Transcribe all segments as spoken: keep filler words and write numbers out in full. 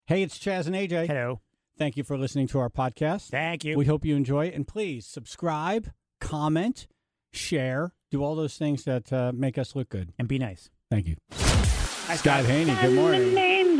Hey, it's Chaz and A J. Hello. Thank you for listening to our podcast. Thank you. We hope you enjoy it. And please subscribe, comment, share, do all those things that uh, make us look good. And be nice. Thank you. Hi, Scott Haney, good morning.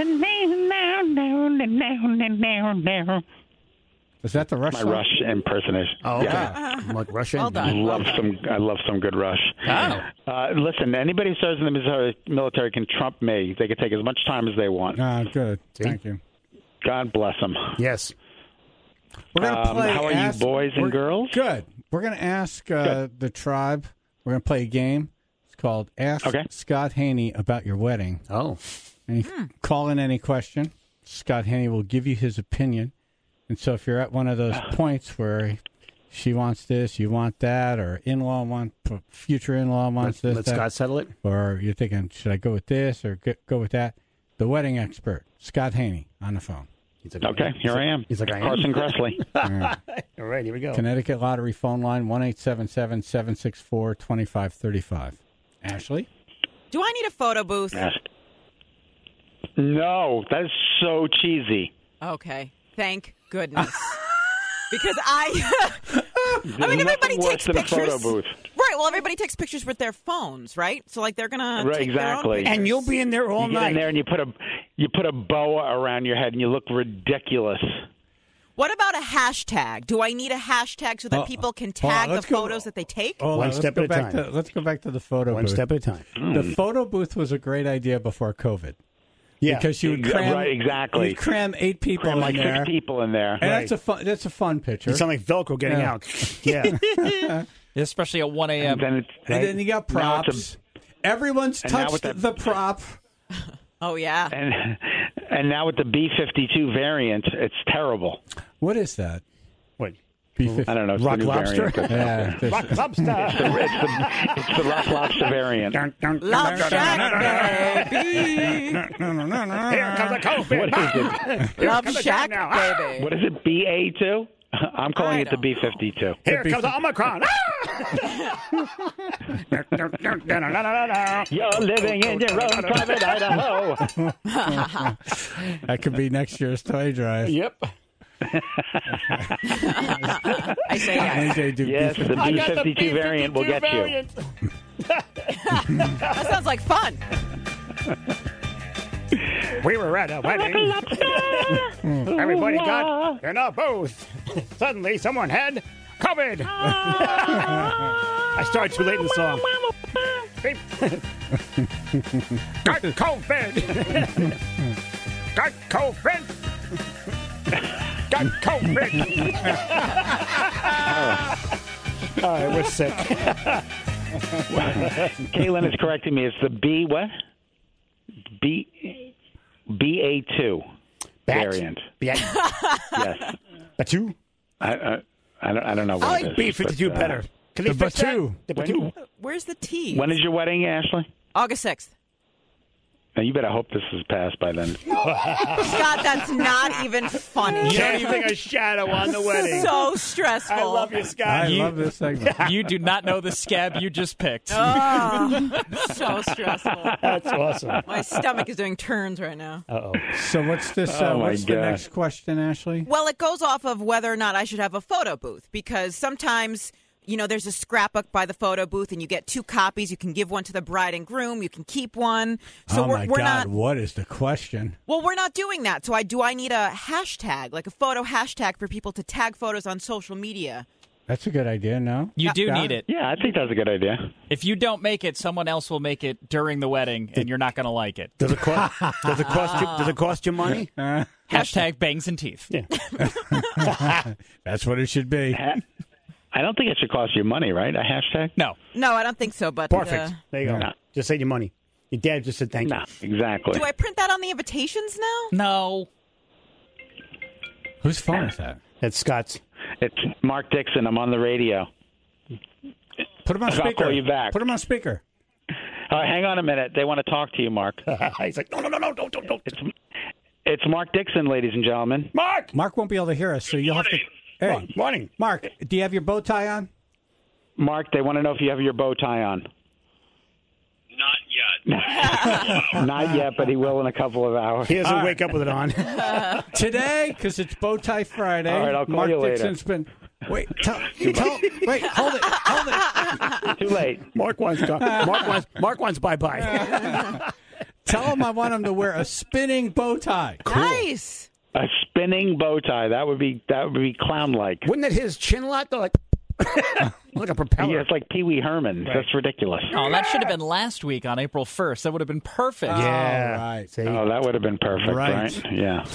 Is that the Rush My song? Rush impersonation. Oh, okay. Yeah. Like Russian. Well I done. love some. I love some good Rush. Oh. Uh, listen, anybody who serves in the military, military can trump me. They can take as much time as they want. Ah, good. See? Thank you. God bless them. Yes. We're gonna Um, play. how are ask- you, boys and we're- girls? Good. We're going to ask uh, the tribe. We're going to play a game. It's called Ask Okay. Scott Haney About Your Wedding. Oh. And you Hmm. call in any question. Scott Haney will give you his opinion. And so if you're at one of those points where she wants this, you want that, or in-law want, future in-law wants Let, this, let that, Scott settle it. or you're thinking, should I go with this or get, go with that? The wedding expert, Scott Haney, on the phone. He's like, Okay, here I am. He's like, I am. Carson Kressley. All right. All right, here we go. Connecticut Lottery phone line, one eight seven seven, seven six four, two five three five. Ashley? Do I need a photo booth? Yes. No, that is so cheesy. Okay. Thank goodness. Because I, I There's mean, everybody nothing worse takes than a pictures. photo booth. Right. Well, everybody takes pictures with their phones, right? So, like, they're gonna Right, take exactly. Their own And you'll be in there all You get night. in there and you put a you put a boa around your head and you look ridiculous. What about a hashtag? Do I need a hashtag so that Oh, people can hold on, tag the let's go- photos that they take? Hold One on, let's step go at a back time. To, let's go back to the photo One booth. step at a time. The photo booth was a great idea before COVID. Yeah. Because you would Yeah, cram, right, exactly. you'd cram eight people Cram in like there. six people in there. And Right. that's a fun. That's a fun picture. You sound like Velcro getting Yeah. out. Yeah. Especially at one a.m. And then it's, and then you got now it's props. Everyone's And now touched with that- the prop. Oh yeah. a, and and now with the B fifty-two variant, it's terrible. What is that? What? B fifty. I don't know. It's Rock the new lobster? variant. Yeah, there's- Rock lobster. It's the, it's the rock lobster variant. Dun, dun, dun, Love dun, dun, dun, dun, Shack, baby. Here comes a COVID. What is it? Here Love comes a Shack, time now. Ah! baby. What is it? B A two? I'm calling I it the don't B fifty-two. Here comes the Omicron. Ah! You're living in your own private Idaho. that could be next year's toy drive. Yep. I say yes. A J do Yes, B the I B got the fifty-two variant will get you. That sounds like fun. We were at a wedding. Everybody got in a booth. Suddenly, someone had COVID. I started too late in the song. Got COVID. Got COVID. Got COVID. All right, we're sick. Caitlin is correcting me. It's the B what? B B A two variant. Yeah. Yes. Batu. I, I I don't I don't know what I it like is, B fifty-two but, uh, better. Can they The fix that? Batu. The Batu. Where's the T? When is your wedding, Ashley? August sixth. Now, you better hope this is passed by then. Scott, that's not even funny. You don't even a shadow on the wedding. So stressful. I love you, Scott. I You- love this segment. You do not know the scab you just picked. Oh, so stressful. That's awesome. My stomach is doing turns right now. Uh-oh. So what's this? Uh, Oh, my what's the God. next question, Ashley? Well, it goes off of whether or not I should have a photo booth because sometimes, you know, there's a scrapbook by the photo booth and you get two copies. You can give one to the bride and groom. You can keep one. So oh we're, my we're God! not. What is the question? Well, we're not doing that. So I do. I need a hashtag, like a photo hashtag for people to tag photos on social media. That's a good idea. No, You do Scott? need it. Yeah, I think that's a good idea. If you don't make it, someone else will make it during the wedding, and you're not going to like it. Does it cost? Does it cost you? Does it cost you money? Uh, Hashtag bangs and teeth. Yeah. that's what it should be. Ha- I don't think it should cost you money, right? A hashtag? No. No, I don't think so. But Perfect. uh, There you go. No. Just save your money. Your dad just said thank No, exactly. do I print that on the invitations now? No. Whose phone is that? you. That's Scott's. It's Mark Dixon. I'm on the radio. Put him on I'll speaker. call you back. Put him on speaker. Uh, hang on a minute. They want to talk to you, Mark. He's like, no, no, no, no, don't, don't, don't. It's it's Mark Dixon, ladies and gentlemen. Mark. Mark won't be able to hear us, so you'll have to. Hey, Morning. Mark, do you have your bow tie on? Mark, they want to know if you have your bow tie on. Not yet. Not yet, but he will in a couple of hours. He doesn't wake up with it on. Today, because it's Bow Tie Friday. All right, I'll call Mark you later. Dixon's been. Wait, tell, tell, wait, hold it, hold it. Too late. Mark wants Mark wants Mark wants bye bye. Tell him I want him to wear a spinning bow tie. Nice. A spinning bow tie. That would be that would be clown-like. Wouldn't it hit his chin a lot though? Like like a propeller. Yeah, it's like Pee Wee Herman. Right. That's ridiculous. Oh, that should have been last week on April first. That would have been perfect. Yeah. Oh, right. See? Oh, that would have been perfect, Right. right? Yeah.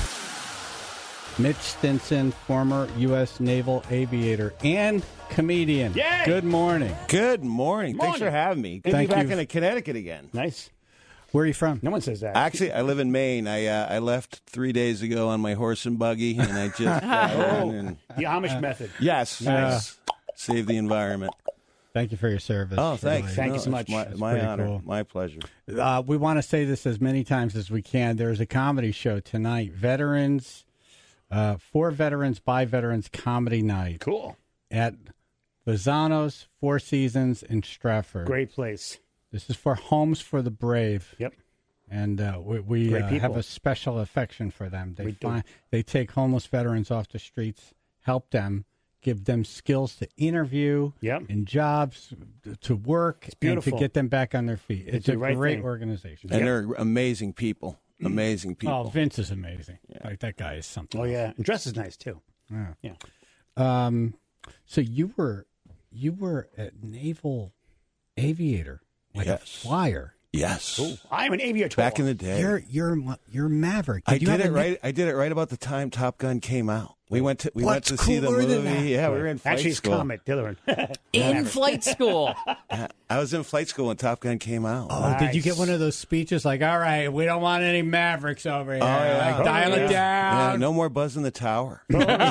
Mitch Stinson, former U S naval aviator and comedian. Yay! Good morning. Good morning. Thanks Morning. for having me. Good Thank to be back you. in Connecticut again. Nice. Where are you from? No one says that. Actually, I live in Maine. I uh, I left three days ago on my horse and buggy, and I just got Oh. in and The Amish method. yes, Nice. save the environment. Thank you for your service. Oh, thanks. Really. Thank you No, so it's much. My, It's my pretty honor. cool. My pleasure. Uh, we want to say this as many times as we can. There's a comedy show tonight. Veterans, uh, for veterans, by veterans comedy night Cool. at Lozano's Four Seasons in Stratford. Great place. This is for Homes for the Brave. Yep. And uh, we, we Great uh, people. have a special affection for them. They We do. find they take homeless veterans off the streets, help them, give them skills to interview Yep. and jobs to work and to beautiful. get them back on their feet. It's do a the right great thing. organization. And they're amazing people. Amazing people. Oh, Vince is amazing. Like that guy is something. Oh yeah. And dress is nice too. Yeah. Yeah. Um, so you were you were a naval aviator, like Yes. a flyer. Yes. I'm an aviator. Back in the day. You're you're you're Maverick. I you did have it a- right. I did it right about the time Top Gun came out. We went to we What's went to see the cooler than movie. that? Yeah, we were in flight Actually, it's school. Comet. The other one. In flight school. I was in flight school when Top Gun came out. Oh, did you Nice. get one of those speeches like, "All right, we don't want any Mavericks over here. yeah. Like, dial Oh, it Yeah, down." no more Buzz in the Tower.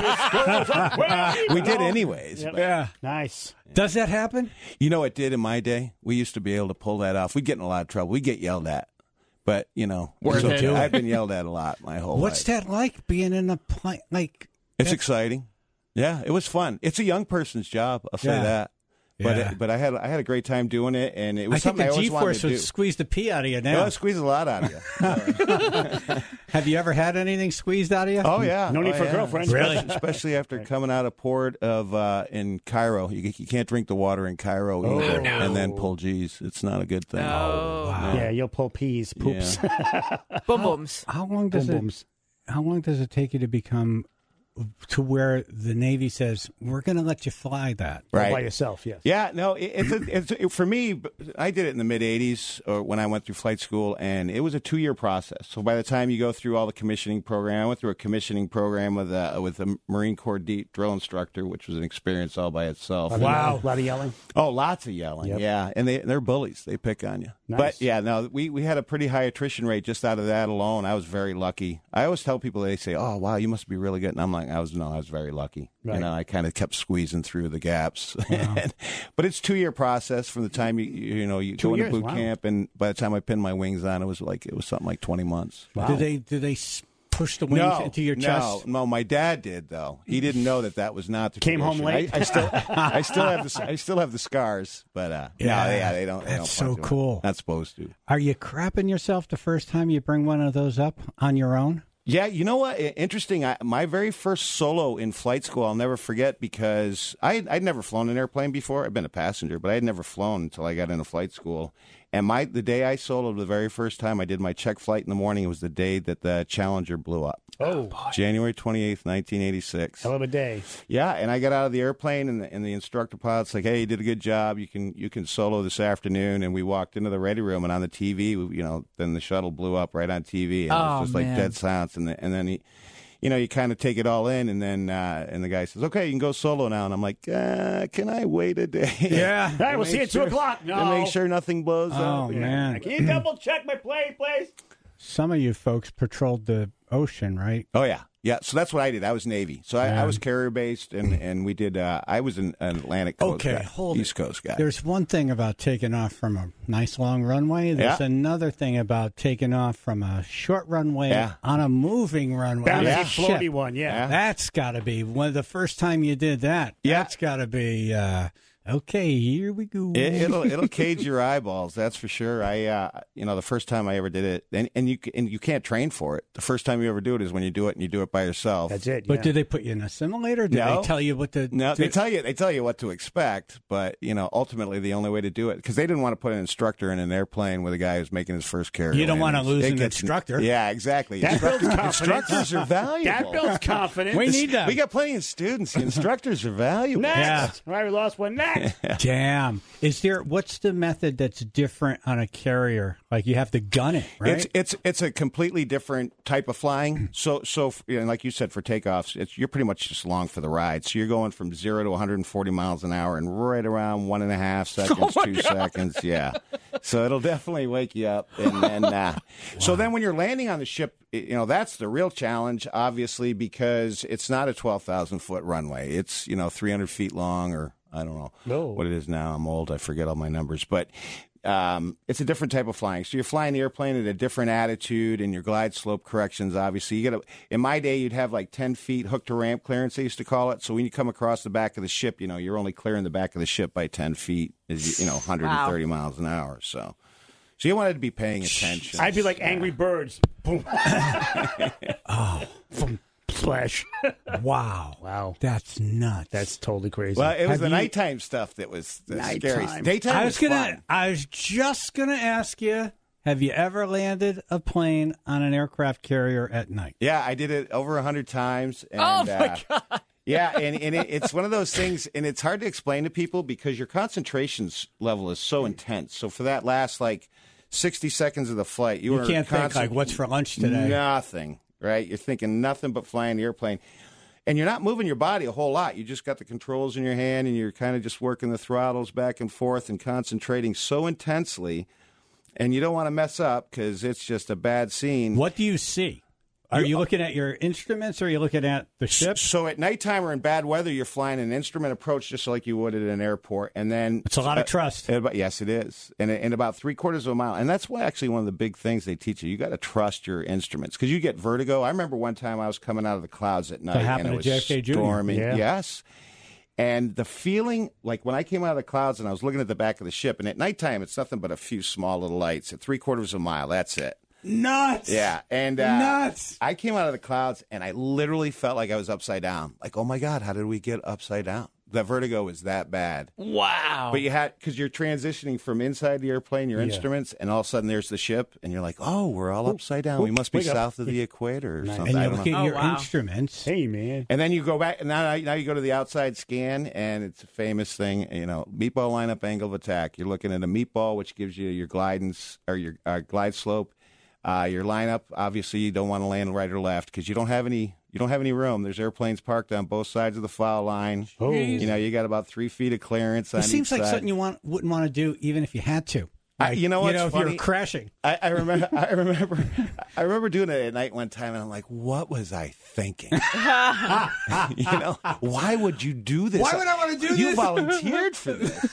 We did anyways. Yep. Yeah. Nice. Does that happen? You know, it did in my day. We used to be able to pull that off. We'd get in a lot of trouble. We'd get yelled at. But, you know, Worth so it. I've been yelled at a lot my whole What's life. that like being in a plane? Like, It's exciting. Yeah, it was fun. It's a young person's job, I'll say Yeah. that. But Yeah. it, but I had I had a great time doing it, and it was I think something I the always wanted G-force to do. would squeeze the pee out of you No, now. it squeezes a lot out of you. Have you ever had anything squeezed out of you? Oh yeah, No need oh, for yeah. girlfriends. Really? Especially after coming out of port of uh, in Cairo, you, you can't drink the water in Cairo Oh, either, no. and then pull G's. It's not a good thing. Oh. Yeah, you'll pull peas, poops, Boom booms. How long boom does it? booms. How long does it take you to become to where the Navy says we're going to let you fly that? All Right. by yourself. Yes. Yeah, no, it, it's, a, it's a, for me. I did it in the mid eighties, or when I went through flight school, and it was a two-year process. So by the time you go through all the commissioning program, I went through a commissioning program with a with a Marine Corps deep drill instructor, which was an experience all by itself. Wow. A lot of yelling. Oh, lots of yelling. Yep. Yeah, and they they're bullies. They pick on you. Nice. But yeah, no, we we had a pretty high attrition rate just out of that alone. I was very lucky. I always tell people, they say, "Oh, wow, you must be really good," and I'm like, I was no, I was very lucky. Right. You know, I kind of kept squeezing through the gaps. But it's two year process from the time you you know you Two go years, into boot wow. camp, and by the time I pinned my wings on, it was like it was something like twenty months. Do they do they s- push the wings No, into your no, chest? no. My dad did though. He didn't know that that was not the Came home tradition. late? I, I still, I still have the, I still have the scars, but uh, Yeah. no, yeah, they don't. They That's don't so punch them. cool. Not supposed to. Are you crapping yourself the first time you bring one of those up on your own? Yeah, you know what? I- Interesting. I, my very first solo in flight school, I'll never forget because I I'd never flown an airplane before. I'd been a passenger, but I had never flown until I got into flight school. And my the day I soloed the very first time, I did my check flight in the morning. It was the day that the Challenger blew up. Oh, January twenty-eighth, nineteen eighty-six. hell of a day. Yeah, and I got out of the airplane, and the, and the instructor pilot's like, "Hey, you did a good job. You can you can solo this afternoon." And we walked into the ready room, and on the T V, we, you know, then the shuttle blew up right on T V, and it Oh, was just like man. dead silence. And the, and then he, you know, you kind of take it all in, and then uh, and the guy says, "Okay, you can go solo now." And I'm like, uh, "Can I wait a day?" Yeah. All right, we'll see you at two o'clock. No. to make sure nothing blows Oh, up. man. Can you double check my plane, please? Some of you folks patrolled the ocean, right? Oh yeah, yeah. So that's what I did. I was Navy, so I, Yeah. I was carrier based, and, and we did. Uh, I was an, an Atlantic Coast Okay, guy, hold East it. Coast guy. There's one thing about taking off from a nice long runway. There's Yeah. another thing about taking off from a short runway Yeah. on a moving runway. Bouncy, on a Yeah. floaty ship. one, yeah. Yeah. That's got to be when the first time you did that. Yeah. That's got to be uh, Okay, here we go. It, it'll it'll cage your eyeballs. That's for sure. I uh, you know the first time I ever did it, and and you and you can't train for it. The first time you ever do it is when you do it and you do it by yourself. That's it. But yeah. do they put you in a simulator? Do No. they tell you what to No, do? they tell you they tell you what to expect, but you know ultimately the only way to do it because they didn't want to put an instructor in an airplane with a guy who's making his first carrier. You don't want to landings. lose It an gets- instructor. Yeah, exactly. That builds Instructors, confidence. instructors are valuable. That builds confidence. We need that. We got plenty of students. The instructors are valuable. Next. Yeah. All right, we lost one. Next. Damn. Is there? What's the method that's different on a carrier? Like you have to gun it, right? It's it's it's a completely different type of flying. So so you know, like you said for takeoffs, it's you're pretty much just along for the ride. So you're going from zero to one hundred forty miles an hour in right around one and a half seconds, Oh two seconds. Yeah. So it'll definitely wake you up. And then uh, wow. So then when you're landing on the ship, you know that's the real challenge, obviously, because it's not a twelve thousand foot runway. It's you know three hundred feet long or. I don't know No. what it is now. I'm old. I forget all my numbers. But um, it's a different type of flying. So you're flying the airplane at a different attitude and your glide slope corrections, obviously. You got to, in my day, you'd have like ten feet hook to ramp clearance, they used to call it. So when you come across the back of the ship, you know, you're only clearing the back of the ship by ten feet, as you, you know, one hundred thirty Wow. miles an hour. So, so you wanted to be paying attention. I'd be like Angry Birds. Boom. oh, Splash. wow. Wow. That's nuts. That's totally crazy. Well, it was Have the you- nighttime stuff that was the scary. Nighttime. Daytime I was, was gonna. fun. I was just gonna ask you. Have you ever landed a plane on an aircraft carrier at night? Yeah, I did it over a hundred times. And, Oh, my uh, God. Yeah, and, and it, it's one of those things, and it's hard to explain to people because your concentration s- level is so intense. So for that last, like, sixty seconds of the flight, you, You were can't think concent- like, what's for lunch today? Nothing, right? You're thinking nothing but flying the airplane. And you're not moving your body a whole lot. You just got the controls in your hand, and you're kind of just working the throttles back and forth and concentrating so intensely. And you don't want to mess up because it's just a bad scene. What do you see? Are you looking at your instruments or are you looking at the ship? So at nighttime or in bad weather, you're flying an instrument approach just like you would at an airport. And then It's a lot of trust. Uh, about, yes, it is. And in about three quarters of a mile. And that's why actually one of the big things they teach you. You got to trust your instruments because you get vertigo. I remember one time I was coming out of the clouds at night. happened and to it was J F K Junior storming. Yeah. Yes. And the feeling, like when I came out of the clouds and I was looking at the back of the ship, and at nighttime, it's nothing but a few small little lights. At three quarters of a mile, that's it. Nuts. Yeah, and uh, Nuts. I came out of the clouds, and I literally felt like I was upside down. Like, oh my God, how did we get upside down? The vertigo was that bad. Wow. But you had, because you're transitioning from inside the airplane, your Yeah. instruments, and all of a sudden there's the ship, and you're like, oh, we're all upside down. We must be wake up. south of the equator or Nice. something. And I you don't look know. at Oh, your wow. instruments. Hey, man. And then you go back, and now, now you go to the outside scan, and it's a famous thing, you know, meatball lineup angle of attack. You're looking at a meatball, which gives you your glidance or your uh, glide slope. Uh, your lineup, obviously, you don't want to land right or left because you don't have any. You don't have any room. There's airplanes parked on both sides of the foul line. Oh. You know, you got about three feet of clearance on It seems each like side. something you want wouldn't want to do even if you had to. I- Like, you know you what's know, if funny? you're crashing. I, I remember. I remember. I remember doing it at night one time, and I'm like, "What was I thinking? you know, why would you do this? Why would I wanna do You this? volunteered for this.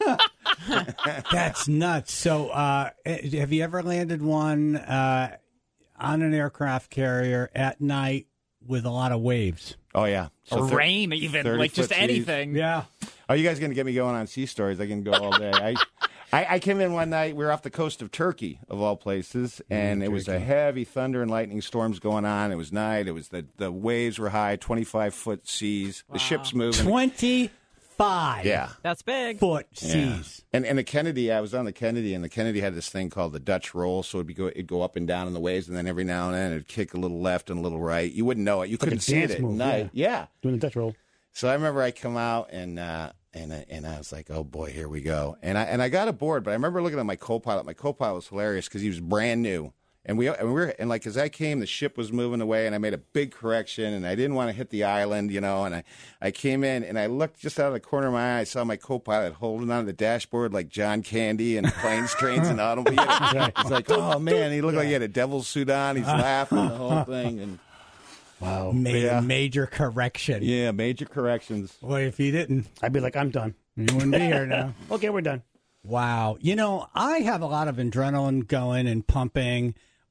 That's nuts. So, uh, have you ever landed one uh, on an aircraft carrier at night with a lot of waves? Oh yeah, or thir- rain, even. thirty Like, just foot seas. anything. Yeah. Oh, you guys gonna get me going on sea stories? I can go all day. I, I, I came in one night. We were off the coast of Turkey, of all places, and it was a heavy thunder and lightning storms going on. It was night. It was the the waves were high, twenty five foot seas. The ship's moving. twenty-five Yeah. That's big. foot Yeah. seas. And and the Kennedy, I was on the Kennedy, and the Kennedy had this thing called the Dutch roll, so it'd be go it'd go up and down in the waves, and then every now and then it'd kick a little left and a little right. You wouldn't know it. You like a couldn't see it dance at move, night. Yeah. Doing the Dutch roll. So I remember I come out and uh, and I- and I was like, oh boy, here we go. And I and I got aboard, but I remember looking at my co-pilot. My co-pilot was hilarious because he was brand new. And we and we were and like as I came, the ship was moving away, and I made a big correction, and I didn't want to hit the island, you know. And I, I came in, and I looked just out of the corner of my eye. I saw my co-pilot holding on to the dashboard like John Candy and Planes, Trains, and Automobiles. He's like, oh man, he looked like he had a devil's suit on. He's laughing the whole thing, and Wow. Made Yeah. a major correction. yeah, major corrections. Well, if you didn't, I'd be like, I'm done. you wouldn't be here now. Okay, we're done. Wow. You know, I have a lot of adrenaline going and pumping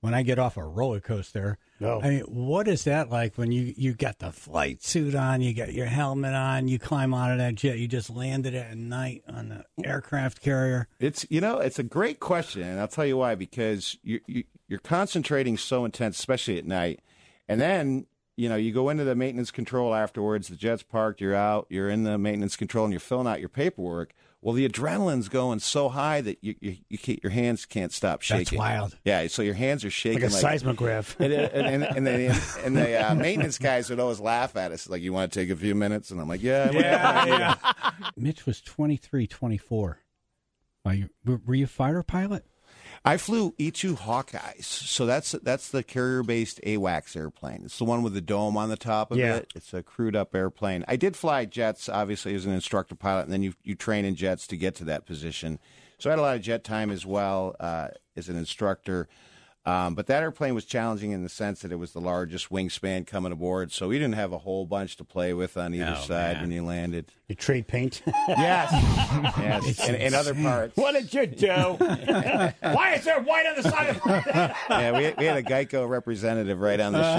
when I get off a roller coaster. No. I mean, what is that like when you, you got the flight suit on, you got your helmet on, you climb out of that jet, you just landed at night on the aircraft carrier? It's you know it's a great question, and I'll tell you why. Because you, you you're concentrating so intense, especially at night, and then you know you go into the maintenance control afterwards. The jet's parked, you're out, you're in the maintenance control, and you're filling out your paperwork. Well, the adrenaline's going so high that you, you, you can't, your hands can't stop shaking. That's wild. Yeah, so your hands are shaking Like a like, seismograph. And, and, and, and the, and the uh, maintenance guys would always laugh at us, like, you want to take a few minutes? And I'm like, yeah. Yeah, yeah. Mitch was twenty-three, twenty-four. Are you, were you a fighter pilot? I flew E two Hawkeyes, so that's that's the carrier-based A WACS airplane. It's the one with the dome on the top of Yeah. it. It's a crewed-up airplane. I did fly jets, obviously, as an instructor pilot, and then you you train in jets to get to that position. So I had a lot of jet time as well uh, as an instructor. Um, but that airplane was challenging in the sense that it was the largest wingspan coming aboard, so we didn't have a whole bunch to play with on either Oh, side man. when you landed. You trade paint. Yes, yes, and, and other parts. What did you do? Why is there white on the side of the Yeah, we, we had a Geico representative right on the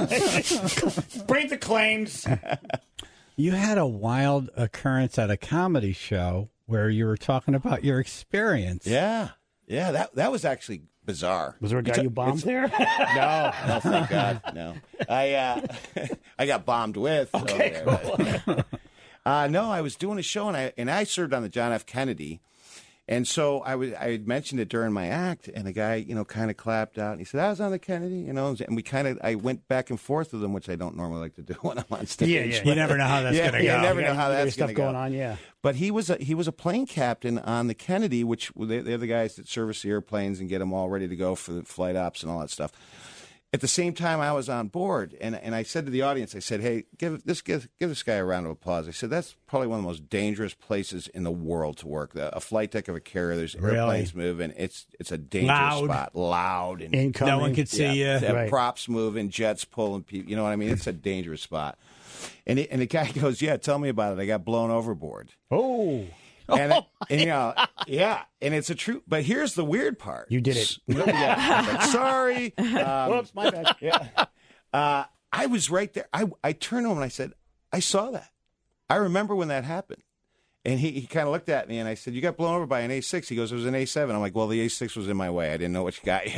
ship. Bring the claims. You had a wild occurrence at a comedy show where you were talking about your experience. Yeah, yeah, that that was actually bizarre. Was there a guy It's you bombed there? No, no, thank God, no. I uh, I got bombed with. Okay, over there, but- uh, no, I was doing a show, and I and I served on the John F. Kennedy, and so I was I had mentioned it during my act, and the guy, you know, kind of clapped out, and he said, "I was on the Kennedy," you know, and we kind of I went back and forth with him, which I don't normally like to do when I'm on stage. Yeah, yeah. You never know how that's Yeah, going to yeah, go. never You know got- how you got that's stuff gonna go. going on, yeah. But he was a he was a plane captain on the Kennedy, which they, they're the guys that service the airplanes and get them all ready to go for the flight ops and all that stuff. At the same time, I was on board, and and I said to the audience, I said, "Hey, give this give give this guy a round of applause." I said, "That's probably one of the most dangerous places in the world to work. The, a flight deck of a carrier, there's Really? airplanes moving. It's it's a dangerous Loud. spot, loud and Incoming. No one could see yeah, you. they have Right. props moving, jets pulling people. You know what I mean? It's a dangerous spot." And he, and the guy goes, "Yeah, tell me about it. I got blown overboard." Oh, And, it, and you know, yeah, and it's a true. But here's the weird part. you did it. Yeah, I was like, sorry. Um, Whoops, my bad. yeah. Uh, I was right there. I I turned to him and I said, "I saw that. I remember when that happened." And he, he kind of looked at me and I said, "You got blown over by an A six." He goes, "It was an A seven." I'm like, "Well, the A six was in my way. I didn't know which guy."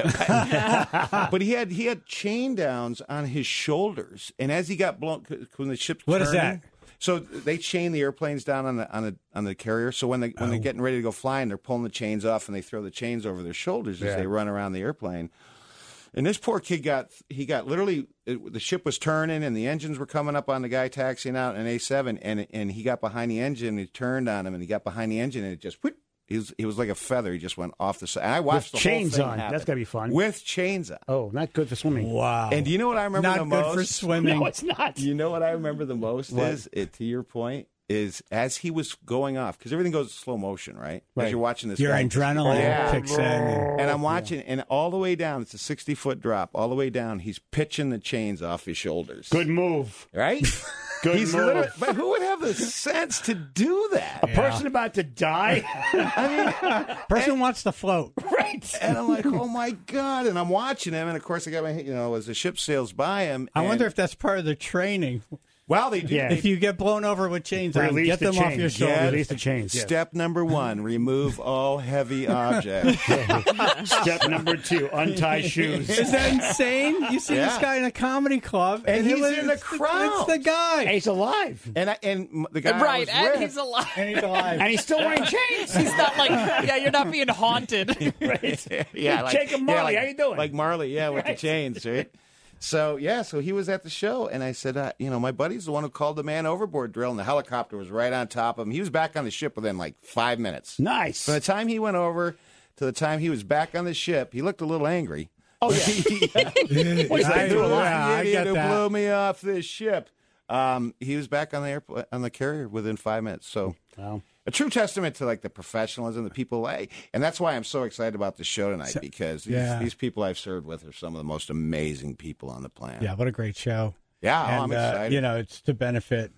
But he had he had chain downs on his shoulders, and as he got blown, when the ship's What is turning, that? So they chain the airplanes down on the on the on the carrier. So when they when they're getting ready to go flying, they're pulling the chains off and they throw the chains over their shoulders as Yeah. they run around the airplane. And this poor kid got he got literally it, the ship was turning and the engines were coming up on the guy taxiing out in an A seven, and and he got behind the engine and he turned on him and he got behind the engine and it just whoop, he was he was like a feather. He just went off the side. And I watched With the chains whole thing on. happen. That's gotta be fun. With chains on. Oh, not good for swimming. Wow. And do you know what I remember Not the good most? for swimming. No, it's not. You know what I remember the most What? is, it, to your point, is as he was going off, because everything goes in slow motion, right? Right. As you're watching this Your guy. adrenaline Yeah. kicks in. And And I'm watching, and all the way down, it's a sixty-foot drop. All the way down, he's pitching the chains off his shoulders. Good move. Right? Good he's move. literally- but who would have the sense to do that? A person about to die. person wants to float. Right. And I'm like, oh my God. And I'm watching him, and of course, I got my, you know, as the ship sails by him. I and- wonder if that's part of the training. Well, they do. Yeah. they If you get blown over with chains on, Release get the them off your chains. Yeah, shoulders. release the chains. yes. Step number one, remove all heavy objects. Step number two, untie shoes. Is that insane? You see this Yeah. guy in a comedy club, And it he's was- in the it's crowd. It's the guy, He's alive. And I, and m- the guy I Right, was and with, he's alive. and he's alive. And he's still wearing chains. He's not like, yeah, you're not being haunted. Right. yeah, like, Jacob Marley, yeah, like, how you doing? Like Marley, yeah, with Right. the chains, right? So yeah, so he was at the show, and I said, uh, you know, my buddy's the one who called the man overboard drill, and the helicopter was right on top of him. He was back on the ship within like five minutes. Nice. From the time he went over to the time he was back on the ship, he looked a little angry. Oh, yeah. What is I- that? You yeah, I idiot get who that. blew me off this ship. Um, he was back on the airpl- on the carrier within five minutes. So Wow. a true testament to like the professionalism, the people, I, and that's why I'm so excited about the show tonight because these, yeah. these people I've served with are some of the most amazing people on the planet. Yeah, what a great show. Yeah, oh, and, I'm uh, excited. you know, it's to benefit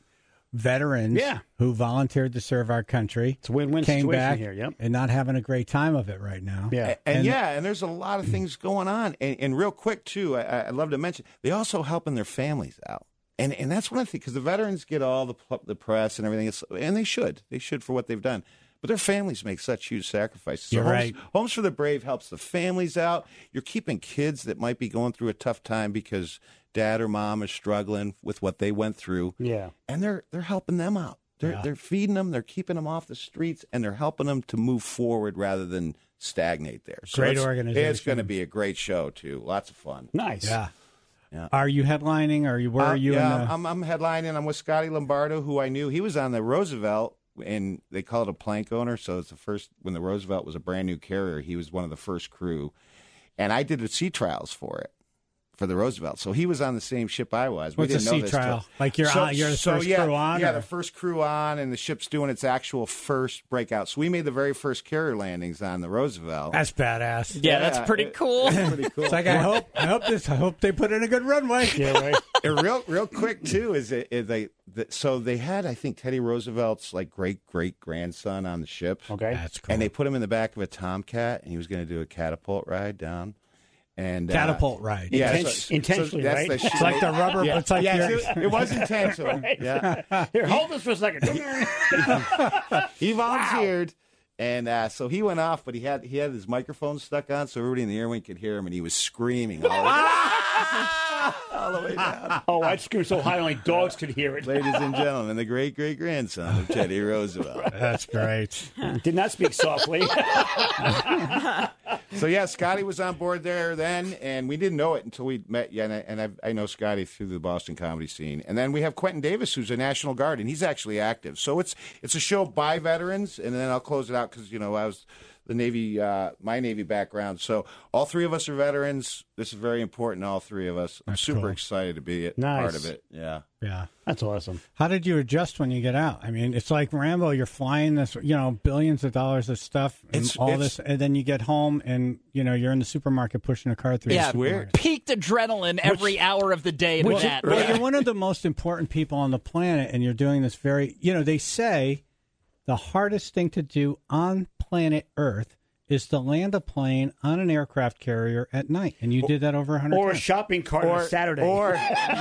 veterans Yeah. who volunteered to serve our country. It's a win-win came situation back here, yep. and not having a great time of it right now. Yeah. And, And- yeah, and there's a lot of things going on. And, and real quick, too, I, I'd love to mention, they also helping their families out. And and that's one of the things, because the veterans get all the the press and everything, it's, and they should. They should for what they've done. But their families make such huge sacrifices. So You're Homes, right. Homes for the Brave helps the families out. You're keeping kids that might be going through a tough time because dad or mom is struggling with what they went through. Yeah. And they're they're helping them out. They're Yeah. they're feeding them, they're keeping them off the streets, and they're helping them to move forward rather than stagnate there. So Great it's, organization. It's going to be a great show too. Lots of fun. Nice. Yeah. Yeah. Are you headlining? Or are you? Where Uh, are you? yeah, in the, I'm, I'm headlining. I'm with Scotty Lombardo, who I knew. He was on the Roosevelt, and they call it a plank owner. So it's the first when the Roosevelt was a brand new carrier. He was one of the first crew, and I did the sea trials for it. For the Roosevelt, so he was on the same ship I was. We What's a didn't know sea this trial? till- Like you're so, on, you're the so first yeah, crew on? Yeah, or- the first crew on, and the ship's doing its actual first breakout. So we made the very first carrier landings on the Roosevelt. That's badass. Yeah, that's pretty it- cool. it's pretty cool. It's like I hope, I hope this, I hope they put in a good runway. Yeah, right. And real, real quick too is, it, is they. The, so they had, I think, Teddy Roosevelt's like great great grandson on the ship. Okay. That's cool. And they put him in the back of a Tomcat, and he was going to do a catapult ride down. And uh, Catapult ride. Yeah, Inten- so- intentionally, so that's right? the It's like the rubber. Yeah, It's like yeah, your, it, it was intentional. Yeah, Here, hold this for a second. he volunteered, and uh, so he went off, but he had he had his microphone stuck on, so everybody in the air wing could hear him, and he was screaming all the way, all the way down. Oh, I'd scream so high only dogs could hear it. Ladies and gentlemen, the great great grandson of Teddy Roosevelt. that's great. Did not speak softly. So yeah, Scotty was on board there then, and we didn't know it until we met. Yeah, and I, and I, I know Scotty through the Boston comedy scene, and then we have Quentin Davis, who's a National Guard, and he's actually active. So it's it's a show by veterans, and then I'll close it out because you know I was the Navy, uh, my Navy background. So all three of us are veterans. This is very important. All three of us. I'm That's super cool. excited to be a Nice. part of it. Yeah. Yeah. That's awesome. How did you adjust when you get out? I mean, it's like Rambo. You're flying this, you know, billions of dollars of stuff, and It's- all it's- this, and then you get home, and you know, you're in the supermarket pushing a cart through. Yeah, the weird. supermarket. Peaked adrenaline every hour of the day to Which, that. well, man. you're one of the most important people on the planet, and you're doing this very. You know, they say the hardest thing to do on planet Earth is to land a plane on an aircraft carrier at night, and you did that over a hundred Or a times. shopping cart on a Saturday. Or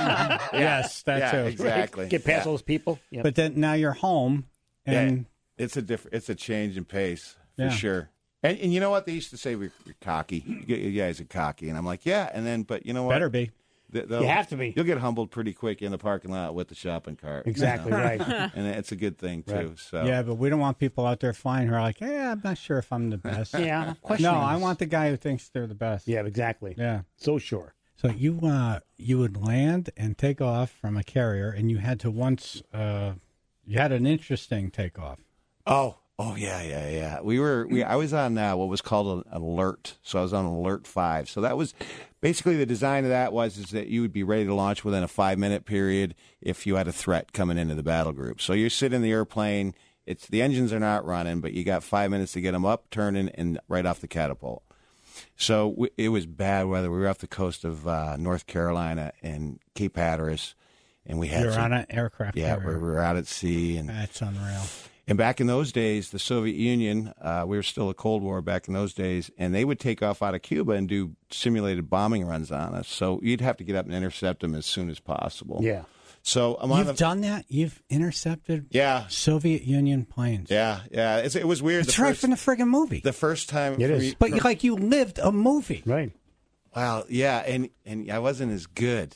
Yes, that yeah, too. exactly. Get past Yeah. those people. Yep. But then now you're home, and Yeah, it's a different. It's a change in pace for Yeah. sure. And, and you know what they used to say? We're, we're cocky. You, you guys are cocky, and I'm like, yeah. And then, but you know what? better be. Th- they'll- You have to be. You'll get humbled pretty quick in the parking lot with the shopping cart. Exactly right. And it's a good thing too. Right. So Yeah, but we don't want people out there flying who are like, yeah, I'm not sure if I'm the best. Yeah. No, I want the guy who thinks they're the best. Yeah, exactly. Yeah. So sure. So you uh, you would land and take off from a carrier, and you had to once uh, you had an interesting takeoff. Oh, oh yeah, yeah, yeah. We were we I was on uh, what was called an alert. So I was on alert five. So that was basically the design of that was is that you would be ready to launch within a five minute period if you had a threat coming into the battle group. So you sit in the airplane. It's the engines are not running, but you got five minutes to get them up, turning, and right off the catapult. So w- it was bad weather. We were off the coast of uh, North Carolina and Cape Hatteras, and we had You're some- on an aircraft yeah, we carrier. were out at sea and. That's unreal. And back in those days, the Soviet Union, uh, we were still a Cold War back in those days, and they would take off out of Cuba and do simulated bombing runs on us. So you'd have to get up and intercept them as soon as possible. Yeah. So I'm on You've the, done that? You've intercepted yeah, Soviet Union planes. yeah, yeah. It's, it was weird. It's the right first, from the friggin' movie. the first time. It for is. me- but for- like you lived a movie. Right. wow, yeah, and and I wasn't as good.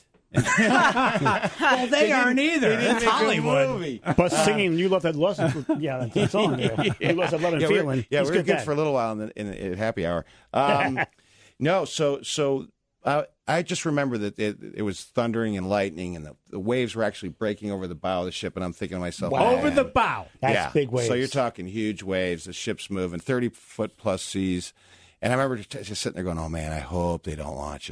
Well, they aren't either. They didn't It's make a Hollywood. movie. But singing "You Love That Love," yeah, that's that song. Yeah. You Love That Love and yeah, Feeling. We're, yeah, Let's we were get good that. for a little while in, the, in, in happy hour. Um, no, so so uh, I just remember that it, it was thundering and lightning, and the, the waves were actually breaking over the bow of the ship, and I'm thinking to myself, Wow. Over man, the bow. That's yeah. big waves. So you're talking huge waves. The ship's moving, thirty foot plus seas, and I remember just, just sitting there going, "Oh man, I hope they don't launch us.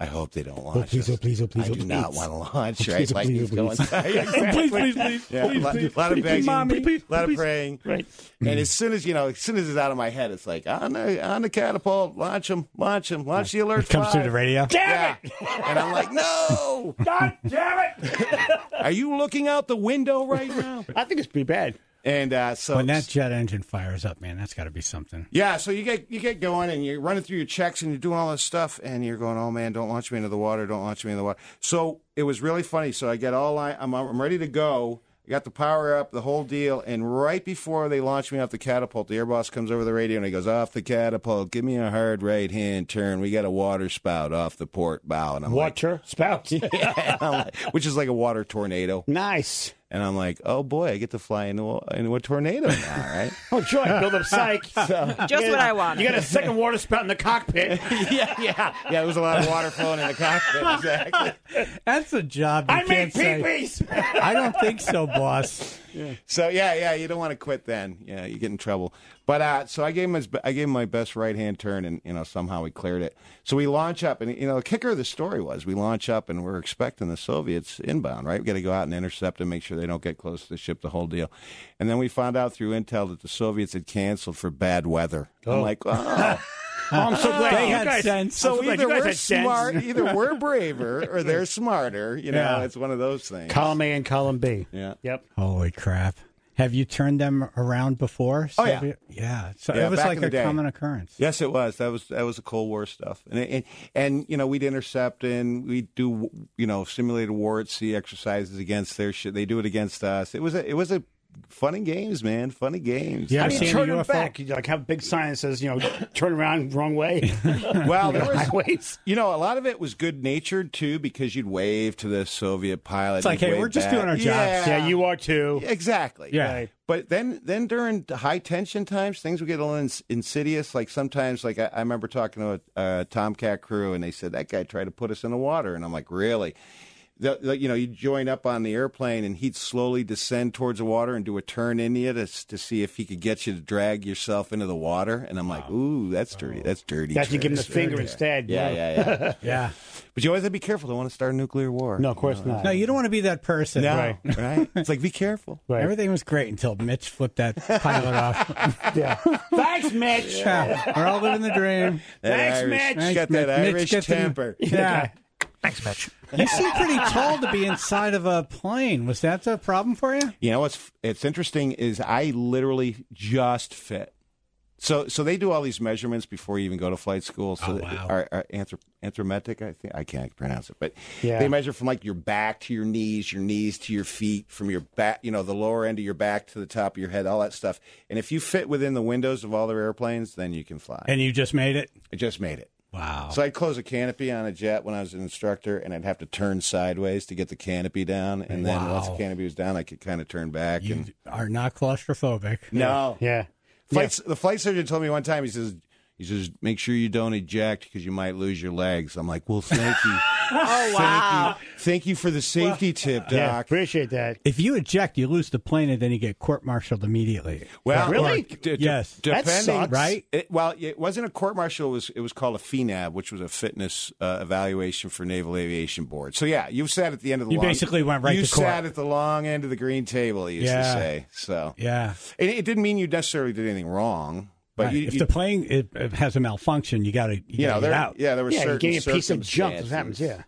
I hope they don't launch please, us. oh, please, oh, please, I oh, do please. not want to launch, Oh, right? please, oh, Like please, he's oh, going. please. Exactly. Please, please, please. Yeah, Please, a lot, please. lot of Please, begging, mommy, please, a lot of please. praying. Right. And as soon as you know, as soon as it's out of my head, it's like on the on the catapult, launch him, launch him, launch the alert. It comes five. through the radio. Yeah. And I'm like, no, God damn it! are you looking out the window right now? I think it's pretty bad. And uh, so When that jet engine fires up, man, that's got to be something. yeah, so you get you get going and you're running through your checks and you're doing all this stuff and you're going, oh man, don't launch me into the water, don't launch me into the water. So it was really funny. So I get all I, I'm I'm ready to go. I got the power up, the whole deal, and right before they launch me off the catapult, the air boss comes over the radio and he goes, off the catapult, give me a hard right-hand turn. We got a water spout off the port bow. And I'm Water spout. like, yeah, I'm like, which is like a water tornado. Nice. And I'm like, oh boy, I get to fly into a, into a tornado now, right? Oh, joy. Build up psych. So, Just what I wanted. You got a second water spout in the cockpit. yeah, yeah. Yeah, there was a lot of water flowing in the cockpit, exactly. That's a job you I can't made say. pee-pees. I don't think so, boss. So yeah, yeah, you don't want to quit then. Yeah, you get in trouble. But uh, so I gave him his, I gave him my best right hand turn, and you know somehow we cleared it. So we launch up, and you know the kicker of the story was we launch up, and we're expecting the Soviets inbound. Right, we got to go out and intercept them, make sure they don't get close to the ship, the whole deal. And then we found out through intel that the Soviets had canceled for bad weather. I'm Oh. like, oh. Oh, I'm so glad They you had guys. sense. I'm So so glad either you guys we're had sense. smart, either we're braver, or they're smarter. You know, Yeah. it's one of those things. Column A and column B. Yeah. Yep. Holy crap. Have you turned them around before? Oh, yeah. Soviet? Yeah. So Yeah, it was back like in the a day. common occurrence. Yes, it was. That was that was the Cold War stuff, and and, and you know we'd intercept and we'd do you know simulated war at sea exercises against their shit. They do it against us. It was a it was a fun and games, man. Fun and games. Yeah. How Ever do you seen a turn U them F O? back? You like have a big sign that says, you know, turn around wrong way. Well, there was Highways. you know a lot of it was good natured too because you'd wave to the Soviet pilot. It's like, you'd hey, wave we're just back. doing our jobs. Yeah, Yeah, you are too. exactly. Yeah. Right. But then, then during the high tension times, things would get a little ins- insidious. Like sometimes, like I, I remember talking to a, a Tomcat crew, and they said that guy tried to put us in the water, and I'm like, really? The, the, you know, you join up on the airplane, and he'd slowly descend towards the water and do a turn in you to to see if he could get you to drag yourself into the water. And I'm like, ooh, that's dirty. That's dirty. That's you give him the tricks. finger instead. Yeah, yeah, yeah. Yeah. But you always have to be careful. Don't want to start a nuclear war. No, of course not. No, you don't want to be that person. No, Right. right? It's like be careful. Right. Everything was great until Mitch flipped that pilot off. Yeah. Thanks, Mitch. Yeah. We're all living the dream. That Thanks, Irish, Mitch. Got that Mitch Irish gets in- temper. Yeah. Thanks, Mitch. You seem pretty tall to be inside of a plane. Was that a problem for you? You know what's it's interesting is I literally just fit. So so they do all these measurements before you even go to flight school. So Oh, wow. our, our anthrop- anthrometric, I think I can't pronounce it, but Yeah. they measure from like your back to your knees, your knees to your feet, from your back, you know, the lower end of your back to the top of your head, all that stuff. And if you fit within the windows of all their airplanes, then you can fly. And you just made it? I just made it. Wow. So I'd close a canopy on a jet when I was an instructor, and I'd have to turn sideways to get the canopy down. And then Wow. once the canopy was down, I could kind of turn back. You and are not claustrophobic. no, Yeah. Flight, The flight surgeon told me one time, he says, he says, make sure you don't eject because you might lose your legs. I'm like, well, thank you. Oh, wow. Thank you. Thank you for the safety tip, Doc. Yeah. Appreciate that. If you eject, you lose the plane, and then you get court-martialed immediately. Well, Really? d- d- Yes. That depending, sucks. right? It, well, it wasn't a court martial. It was it was called a F N A B, which was a fitness uh, evaluation for Naval Aviation Board. So yeah, you sat at the end of the. You long, basically went right You to court. sat at the long end of the green table. He used Yeah. to say so. Yeah. It, it didn't mean you necessarily did anything wrong, but Right. you, if you, the plane it, it has a malfunction, you got to you, you know gotta get there out. yeah there were Yeah, you certain get a piece of junk. That circumstances. happens. Yeah.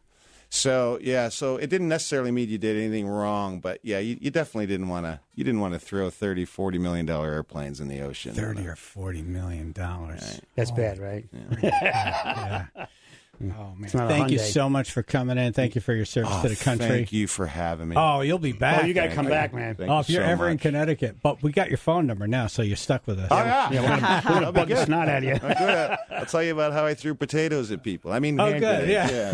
So yeah, so it didn't necessarily mean you did anything wrong, but yeah, you, you definitely didn't want to. You didn't want to throw thirty, forty million dollar airplanes in the ocean. Thirty or forty million dollars. That's bad, right? Yeah. Oh man! not a Thank you Hyundai. so much for coming in. Thank you for your service Oh, to the country. Thank you for having me. Oh, you'll be back. Oh, you got to Thank come you. back, man. Thank Oh, you if you're so ever in much. Connecticut, but we got your phone number now, so you're stuck with us. Oh yeah, Yeah, we're gonna, we're gonna bug the snot out of you. I'm good at- I'll tell you about how I threw potatoes at people. I mean, Oh, hand good, grenades, yeah.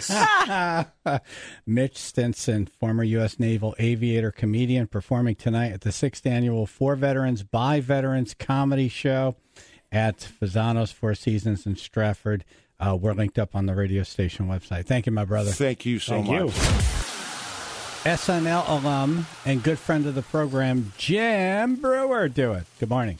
Nice. Mitch Stinson, former U S Naval aviator, comedian, performing tonight at the sixth annual For Veterans, by Veterans comedy show at Fasano's Four Seasons in Stratford. Uh, we're linked up on the radio station website. Thank you, my brother. Thank you so Thank much. you. S N L alum and good friend of the program, Jim Brewer. Do it. Good morning.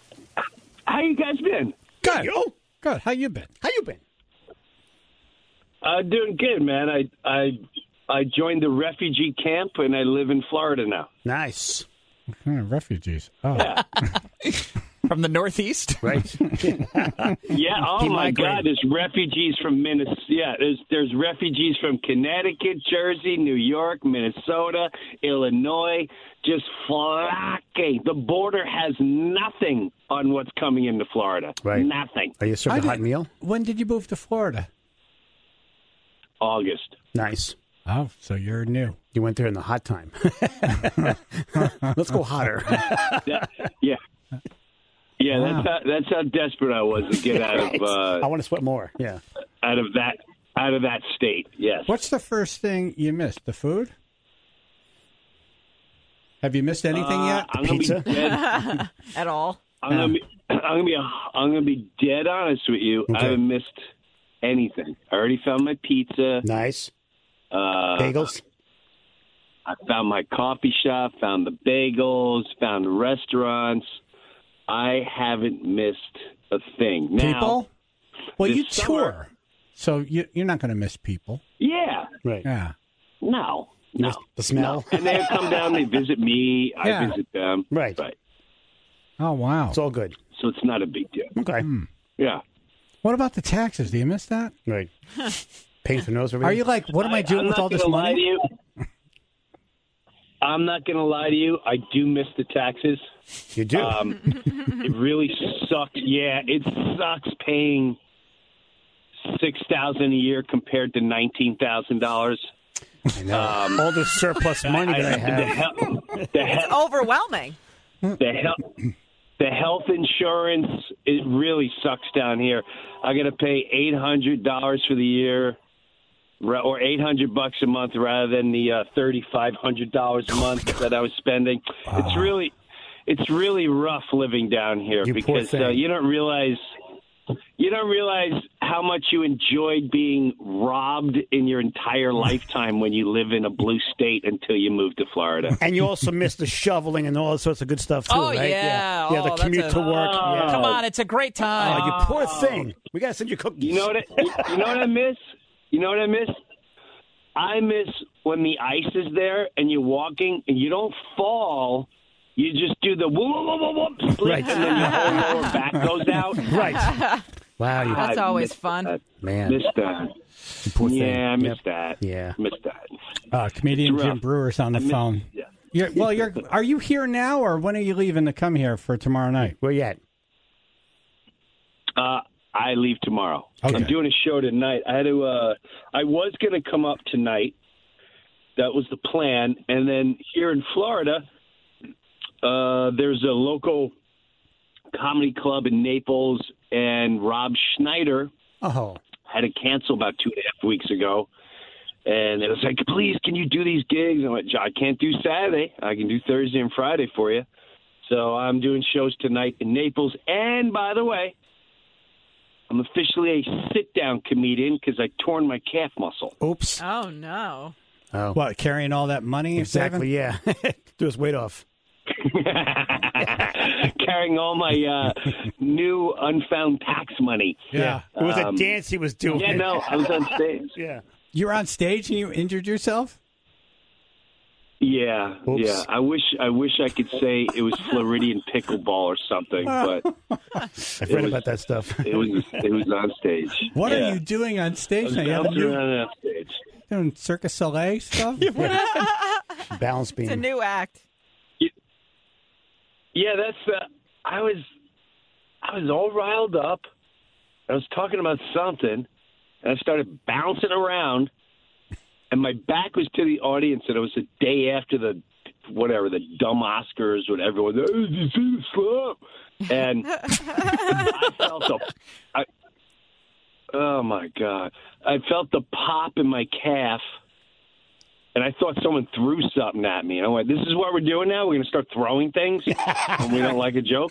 How you guys been? Good. You? Good. How you been? How you been? Uh, doing good, man. I I I joined the refugee camp, and I live in Florida now. Nice. What kind of refugees? Oh, Yeah. From the Northeast? Right. Yeah. Oh He my migrated. God. There's refugees from Minnesota. Yeah. There's there's refugees from Connecticut, Jersey, New York, Minnesota, Illinois. Just flocking. The border has nothing on what's coming into Florida. Right. Nothing. Are you served I a hot did- meal? when did you move to Florida? August. Nice. Oh, so you're new. You went there in the hot time. Let's go hotter. That- yeah. Yeah. Wow. That's how that's how desperate I was to get out of I uh, want to sweat more. Yeah. out of that out of that state. Yes. What's the first thing you missed? The food? Have you missed anything Uh, yet? I'm gonna Pizza? be dead. At all. I'm gonna be. I'm gonna be. I'm gonna be dead honest with you. Okay. I haven't missed anything. I already found my pizza. Nice. Uh, Bagels? I found my coffee shop. Found the bagels. Found the restaurants. I haven't missed a thing. Now, People? Well, this you summer- tour, so you, you're not going to miss people. yeah, Right. Yeah. no, no, The smell? no. And they come down. They visit me. I Yeah. visit them. Right. Right. Oh, wow. It's all good. So it's not a big deal. Okay. Yeah. What about the taxes? Do you miss that? Right. Pain for nose over Are here? you like, what am I, doing I'm with not all this gonna lie to money? you. I'm not going to lie to you. I do miss the taxes. You do? Um, it really sucks. Yeah, it sucks paying six thousand a year compared to nineteen thousand dollars. I know. um, all the surplus money that I The, have. hel- the, It's hel- overwhelming. the, hel- the health insurance, it really sucks down here. I got to pay eight hundred dollars for the year, ra- or eight hundred bucks a month rather than the uh, thirty-five hundred dollars a month that I was spending. It's really, it's really rough living down here You poor because uh, thing. you don't realize, you don't realize how much you enjoyed being robbed in your entire lifetime when you live in a blue state until you move to Florida. And you also miss the shoveling and all sorts of good stuff, too, Oh, right? yeah. Yeah, the Oh, commute that's to a- work. Oh. yeah. Come on, it's a great time. Oh, you poor thing. We got to send you cookies. You know what? I, you know what I miss? You know what I miss? I miss when the ice is there and you're walking and you don't fall. You just do the whoop, whoop, whoop, whoop, split, Right. and then your whole lower back goes out. Right. Wow, you That's I always miss fun. That. man. Miss that. You poor thing. Yeah, I miss Yep. that. Yeah. Miss that. Uh, comedian It's Jim rough. Brewer's on the miss- phone. Yeah. You're, well, you're. Are you here now, or when are you leaving to come here for tomorrow night? Where you at? Uh, I leave tomorrow. Okay. I'm doing a show tonight. I had to. Uh, I was going to come up tonight. That was the plan. And then here in Florida, uh, there's a local comedy club in Naples, and Rob Schneider Oh. had to cancel about two and a half weeks ago. And it was like, please, can you do these gigs? And I went, I can't do Saturday. I can do Thursday and Friday for you. So I'm doing shows tonight in Naples. And by the way, I'm officially a sit-down comedian because I torn my calf muscle. Oops. Oh, no. Oh. What, carrying all that money? you're saving? Exactly, yeah. Threw his weight off. Carrying all my uh, new unfound tax money. Yeah. It was Um, a dance he was doing. Yeah, no, I was on stage. Yeah. You were on stage and you injured yourself? Yeah, Oops. yeah. I wish I wish I could say it was Floridian pickleball or something, but I've read was- about that stuff. it was it was on stage. What Yeah. are you doing on I stage was now? You have a bouncing new, around on stage. doing Circus Soleil stuff? Balance beam. It's a new act. Yeah, that's. Uh, I was, I was all riled up. I was talking about something, and I started bouncing around, and my back was to the audience, and it was the day after the, whatever, the dumb Oscars, when everyone, oh, did you see the slump? And I felt a, I, oh my God, I felt the pop in my calf. And I thought someone threw something at me. And I went, this is what we're doing now? We're going to start throwing things when we don't like a joke?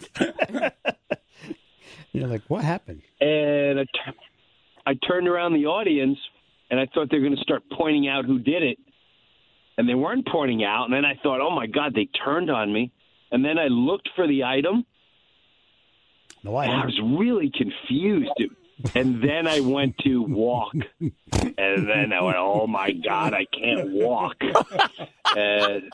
You're like, what happened? And I, t- I turned around the audience, and I thought they were going to start pointing out who did it. And they weren't pointing out. And then I thought, oh, my God, they turned on me. And then I looked for the item. No, I And I was really confused. It, And then I went to walk. And then I went, oh, my God, I can't walk. And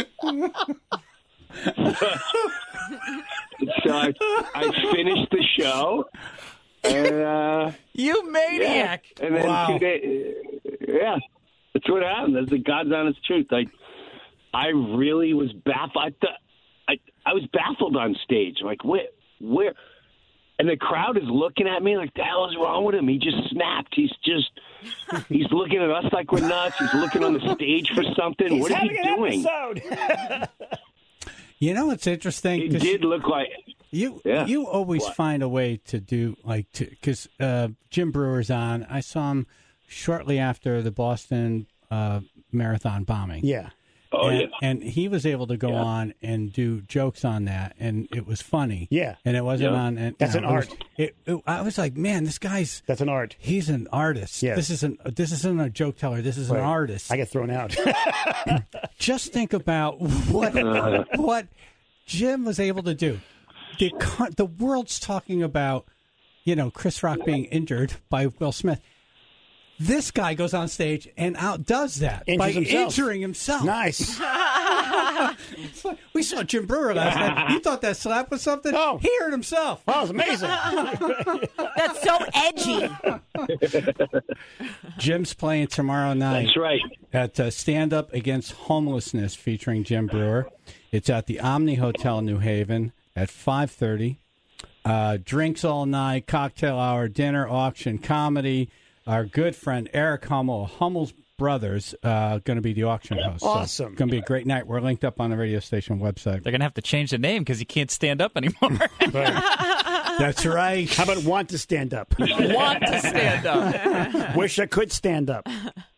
so I, I finished the show. And, uh, you maniac. Yeah. And then Wow. two days, yeah, that's what happened. That's the God's honest truth. Like, I really was baffled. I, th- I, I was baffled on stage. Like, where, where? And the crowd is looking at me like, the hell is wrong with him? He just snapped. He's just, he's looking at us like we're nuts. He's looking on the stage for something. He's what is having he an doing? episode. You know, it's interesting. It 'cause did look like. You Yeah. you always What? find a way to do like to because uh, Jim Brewer's on. I saw him shortly after the Boston uh, Marathon bombing. Yeah. Oh, and, yeah. and he was able to go Yeah. on and do jokes on that, and it was funny. Yeah. and it wasn't Yeah. on. And, That's you an know, it was- art. It, it, I was like, man, this guy's That's an art. he's an artist. Yes. This isn't this isn't a joke teller. This is Right. an artist. I get thrown out. Just think about what what Jim was able to do. The co- the world's talking about, you know, Chris Rock being injured by Will Smith. This guy goes on stage and outdoes that Injures by himself. injuring himself. Nice. It's like- we saw Jim Brewer last night. You thought that slap was something? Oh. He hurt himself. That was amazing. That's so edgy. Jim's playing tomorrow night. That's right. At uh, Stand Up Against Homelessness featuring Jim Brewer. It's at the Omni Hotel, New Haven at five thirty. Uh, drinks all night, cocktail hour, dinner, auction, comedy. Our good friend Eric Hummel, Hummel's brothers, uh, going to be the auction host. Awesome. Going to be a great night. We're linked up on the radio station website. They're going to have to change the name because he can't stand up anymore. That's right. How about want to stand up? Want to stand up. Wish I could stand up.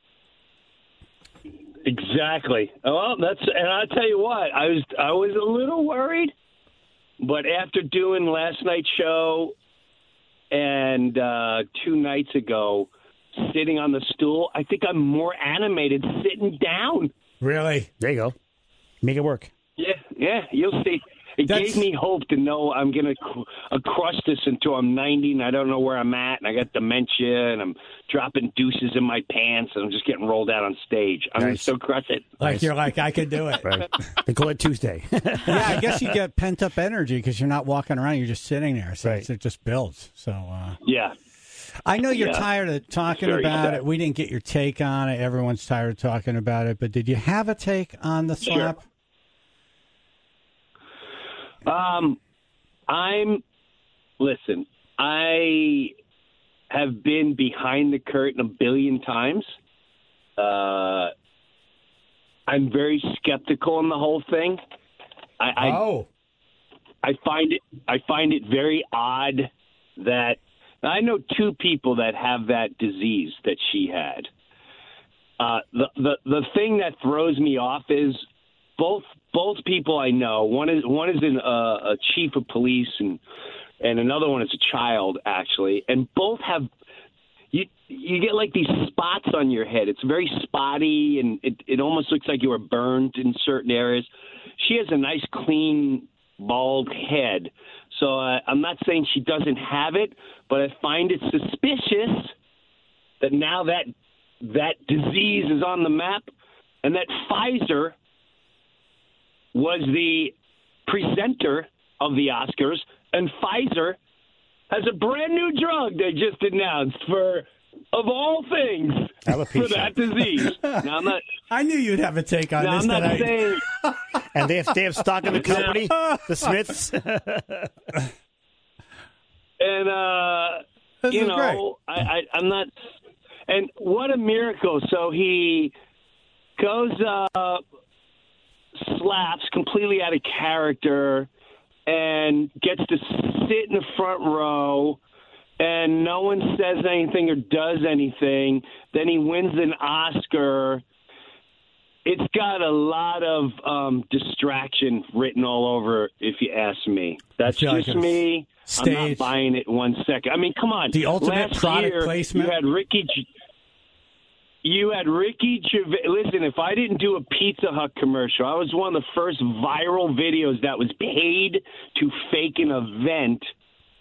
Exactly. Well, that's, and I'll tell you what, I was, I was a little worried, but after doing last night's show and uh, two nights ago, sitting on the stool, I think I'm more animated sitting down. Really? There you go. Make it work. Yeah, yeah, you'll see. It That's- gave me hope to know I'm going to cr- uh, crush this until I'm ninety, and I don't know where I'm at, and I got dementia, and I'm dropping deuces in my pants, and I'm just getting rolled out on stage. I'm going to Nice. still crush it. Like you're like, I could do it. Right. They call it Tuesday. Yeah, I guess you get pent up energy because you're not walking around; you're just sitting there. So Right. it's- it just builds. So uh, Yeah. I know you're Yeah. tired of talking Very about sad. it. We didn't get your take on it. Everyone's tired of talking about it. But did you have a take on the slap? Um, I'm, listen, I have been behind the curtain a billion times. Uh, I'm very skeptical on the whole thing. I, I Oh, I find it I find it very odd that I know two people that have that disease that she had. Uh, the the the thing that throws me off is both both people I know. One is one is in, uh, a chief of police and and another one is a child actually, and both have. You you get like these spots on your head. It's very spotty, and it, it almost looks like you were burned in certain areas. She has a nice, clean, bald head. So uh, I'm not saying she doesn't have it, but I find it suspicious that now that that disease is on the map and that Pfizer was the presenter of the Oscars, and Pfizer has a brand new drug they just announced for, of all things, Alopecia. for that disease. Now, I'm not, I knew you'd have a take on now, this I'm not tonight. saying And they have, they have stock in the company, the Smiths. and uh, This you is know, great. I, I, I'm not. And what a miracle! So he goes, uh, slaps completely out of character, and gets to sit in the front row, and no one says anything or does anything. Then he wins an Oscar. It's got a lot of um, distraction written all over, if you ask me. That's feel like just it's me. I'm not staged. buying it one second. I mean, come on. The ultimate Last product year, placement? You had Ricky. G- You had Ricky Gervais. Listen, if I didn't do a Pizza Hut commercial, I was one of the first viral videos that was paid to fake an event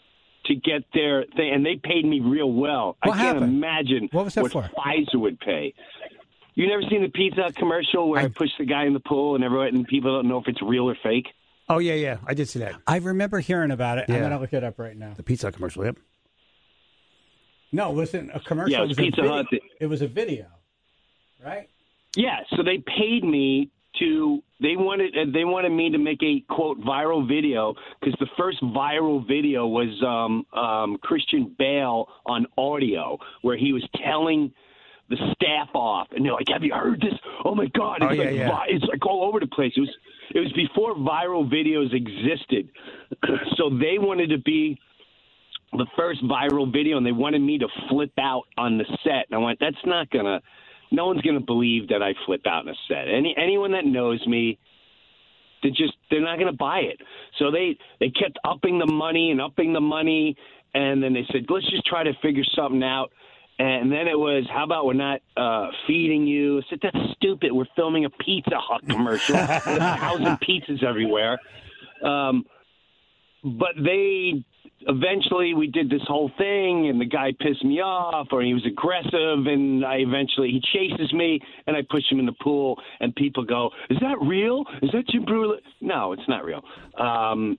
to get their thing, and they paid me real well. What I can't happened? imagine What was that what for? Pfizer would pay. You never seen the Pizza Hut commercial where I, I push the guy in the pool and everyone and people don't know if it's real or fake? Oh, yeah, yeah. I did see that. I remember hearing about it. I'm Yeah. going to look it up right now. The Pizza Hut commercial, yep. No, it wasn't a commercial. Yeah, it was a Pizza video. Hut that- It was a video, right? Yeah, so they paid me to. They wanted. uh, They wanted me to make a quote viral video because the first viral video was um, um, Christian Bale on audio, where he was telling the staff off, and they're like, "Have you heard this? Oh my God! It's Oh, yeah, like yeah. vi- it's like all over the place." It was. It was before viral videos existed, so they wanted to be the first viral video, and they wanted me to flip out on the set. And I went, "That's not gonna." No one's going to believe that I flip out in a set. Any anyone that knows me, they just they're not going to buy it. So they they kept upping the money and upping the money, and then they said, let's just try to figure something out. And then it was, how about we're not uh, feeding you? I said, that's stupid. We're filming a Pizza Hut commercial with a thousand pizzas everywhere. Um, but they eventually we did this whole thing, and the guy pissed me off, or he was aggressive, and I eventually he chases me, and I push him in the pool, and people go, "Is that real? Is that Jim Brewer?" No, it's not real. Um,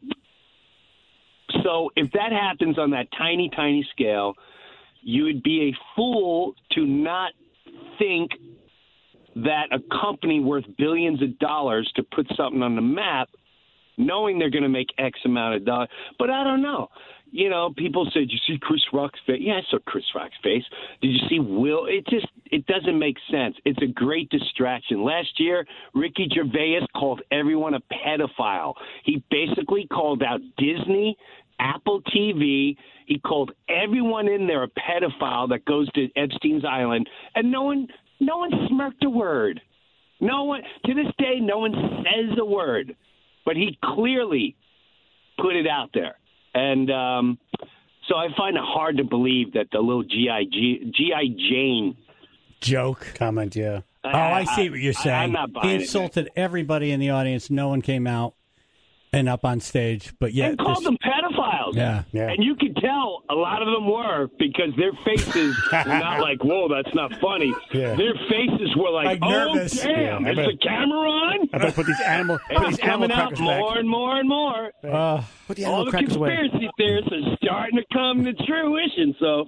so if that happens on that tiny, tiny scale, you would be a fool to not think that a company worth billions of dollars to put something on the map, knowing they're going to make X amount of dollars. But I don't know. You know, people say, did you see Chris Rock's face? Yeah, I saw Chris Rock's face. Did you see Will? It just, it doesn't make sense. It's a great distraction. Last year, Ricky Gervais called everyone a pedophile. He basically called out Disney, Apple T V. He called everyone in there a pedophile that goes to Epstein's Island, and no one, no one smirked a word. No one, to this day, no one says a word. But he clearly put it out there. And um, so I find it hard to believe that the little G I Jane joke comment, yeah. Oh, I see what you're saying. I, I'm not buying he it, insulted everybody in the audience. No one came out and up on stage, but yet and called this- them pedophiles. Yeah. Yeah. And you could tell a lot of them were, because their faces were not like, whoa, that's not funny. Yeah. Their faces were like, Like oh, nervous. damn, Yeah, I is bet- the camera on? I better put these animal, put It's these animal coming out crackers back. more and more and more. Uh, Put the All animal the crackers away. conspiracy theorists are starting to come to fruition, so...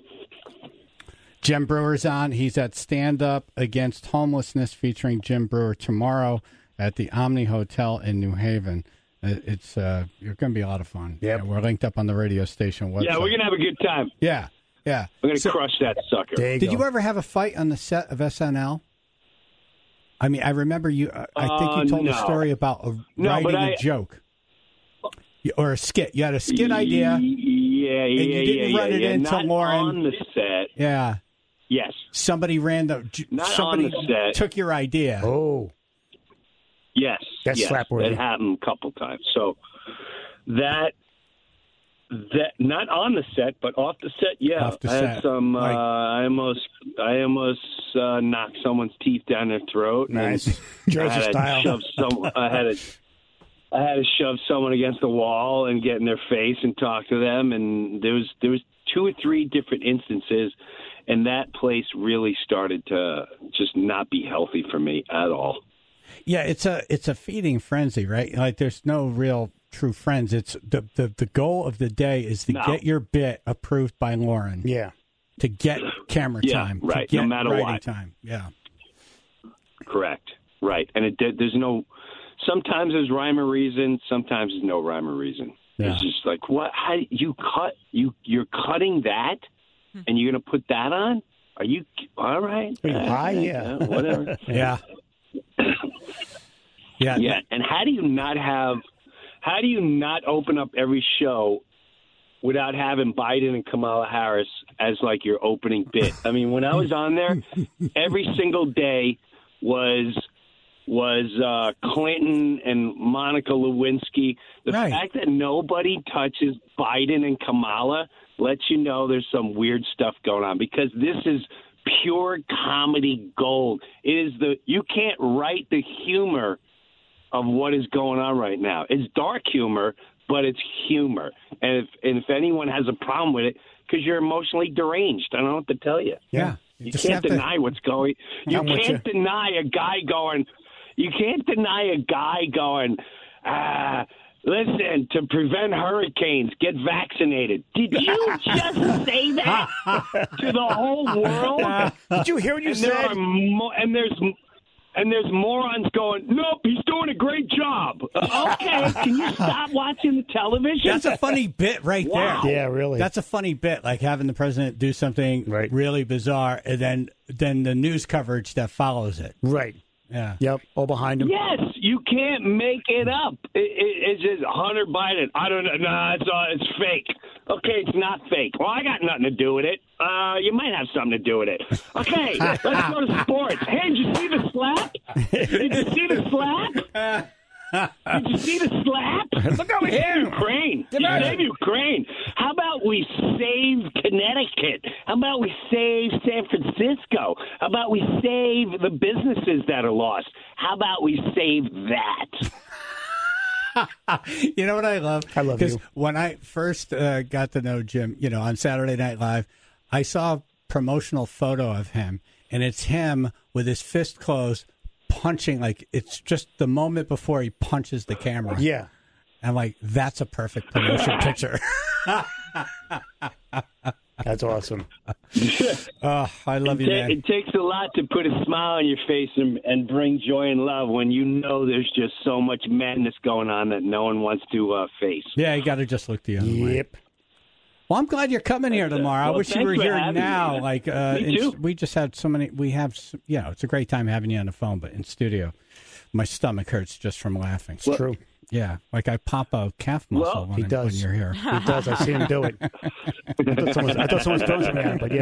Jim Brewer's on. He's at Stand Up Against Homelessness featuring Jim Brewer tomorrow at the Omni Hotel in New Haven. It- It's uh, you're going to be a lot of fun. Yep. Yeah, we're linked up on the radio station website. Yeah, we're going to have a good time. Yeah, yeah. We're going to So- crush that sucker. There you Did go. you ever have a fight on the set of S N L? I mean, I remember you. Uh, I think you Uh, told a no. story about a, No, writing but a I- joke You- or a skit. You had a skit idea. Yeah, yeah, you yeah, didn't yeah, run yeah, it yeah. into Not Lauren. on the set. Yeah. Yes. Somebody ran the. j- Not on somebody the set. took your idea. Oh, Yes. That's yes. slap-worthy. That happened a couple times. So that that not on the set, but off the set. Yeah, Off the I set. had some. Like- Uh, I almost, I almost uh, knocked someone's teeth down their throat. and nice. I Jersey had to style. shove some. I had to. I had to shove someone against the wall and get in their face and talk to them. And there was there was two or three different instances, and that place really started to just not be healthy for me at all. Yeah, it's a it's a feeding frenzy, right? Like there's no real true friends. It's the the, the goal of the day is to No. get your bit approved by Lauren. Yeah. To get camera Yeah, time. right, To no get matter writing what. time. Yeah. Correct. Right. And it did, there's no. Sometimes there's rhyme or reason. Sometimes there's no rhyme or reason. Yeah. It's just like, what? How you cut? You you're cutting that, and you're going to put that on? Are you all right? Are you Uh, high? Yeah. whatever. Yeah. yeah. Yeah. And how do you not have? How do you not open up every show without having Biden and Kamala Harris as like your opening bit? I mean, when I was on there, every single day was was uh, Clinton and Monica Lewinsky. The Right. fact that nobody touches Biden and Kamala lets you know there's some weird stuff going on, because this is pure comedy gold. It is the you can't write the humor of what is going on right now. It's dark humor, but it's humor. And if and if anyone has a problem with it, because you're emotionally deranged, I don't know what to tell you. Yeah. You Just can't have to- deny what's going. You I'm with can't deny a guy going. You can't deny a guy going. Ah, listen, to prevent hurricanes, get vaccinated. Did you just say that to the whole world? Did you hear what you and said? there are mo- and there's and there's morons going, nope, he's doing a great job. Uh, okay, can you stop watching the television? That's a funny bit right Wow. there. Yeah, really. That's a funny bit, like having the president do something Right. really bizarre, and then then the news coverage that follows it. Right. Yeah. Yep. All behind him. Yes, you can't make it up. It, it, it's just Hunter Biden. I don't know. Nah, it's uh, it's fake. Okay, it's not fake. Well, I got nothing to do with it. Uh, you might have something to do with it. Okay, let's go to sports. Hey, did you see the slap? Did you see the slap? Did you see the slap? Look over here. Ukraine. Save Ukraine. How about we save Connecticut? How about we save San Francisco? How about we save the businesses that are lost? How about we save that? You know what I love? I love 'Cause you. when I first uh, got to know Jim, you know, on Saturday Night Live, I saw a promotional photo of him, and it's him with his fist closed, punching, like it's just the moment before he punches the camera. Yeah. And like, that's a perfect promotion picture. That's awesome. Oh, I love It, you, ta- man. it takes a lot to put a smile on your face and, and bring joy and love when you know there's just so much madness going on that no one wants to uh, face. Yeah, you got to just look the other way. Yep. Well, I'm glad you're coming here tomorrow. I Well, wish you thanks were for here having me, now. man. Like, uh, Me in- too. we just had so many. We have, s- you know, it's a great time having you on the phone, but in studio, my stomach hurts just from laughing. It's true. Yeah, like I pop a calf muscle Well, when, he I- does. when you're here. He does. I see him do it. I thought someone, I thought someone was throwing something at him, but